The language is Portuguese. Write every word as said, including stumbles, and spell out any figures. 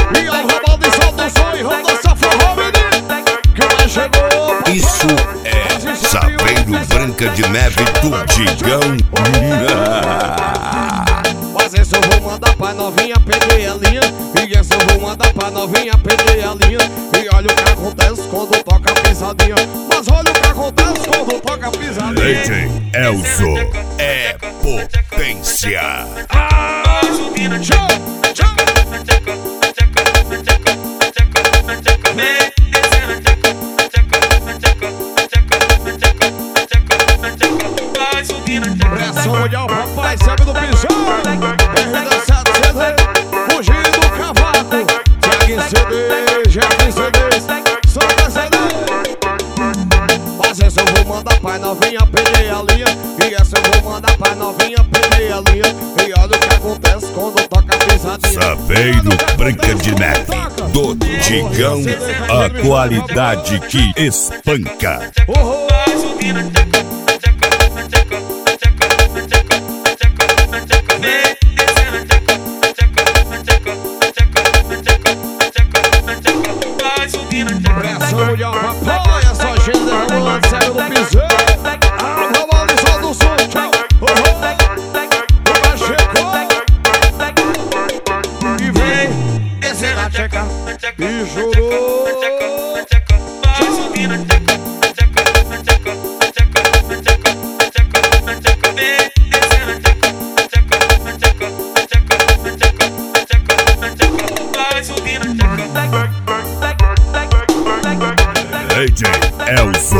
E ao ramal de salto e rodou essa forró, menino. Que mais chegou. Isso é Saveiro Branca de Neve do Digão. Mas essa eu vou mandar pra novinha perder a linha. E essa eu vou mandar pra novinha perder a linha. E olha o que acontece quando toca a pisadinha. Mas olha o que acontece quando toca a pisadinha. D J Elzo é potência. Ah, tchau, tchau. Pressão mundial, papai, sabe do pisão. R D setecentos, fugindo do cavaco. Segue C D, Jeff C D, solta C D. Mas essa eu vou mandar pra novinha perder a linha. E essa eu vou mandar pra novinha perder a linha. E olha o que acontece quando toca a pisadinha. Saveiro Branca de Neve do Digão, a qualidade que espanca. Oh, oh. Pressão mundial, papai, essa gente derramando sério no piseiro. Ah, vamos ali só do som, tchau. Oh, oh. Vai chegou. E vem, esse é na tcheca. E jurou. D J Elzo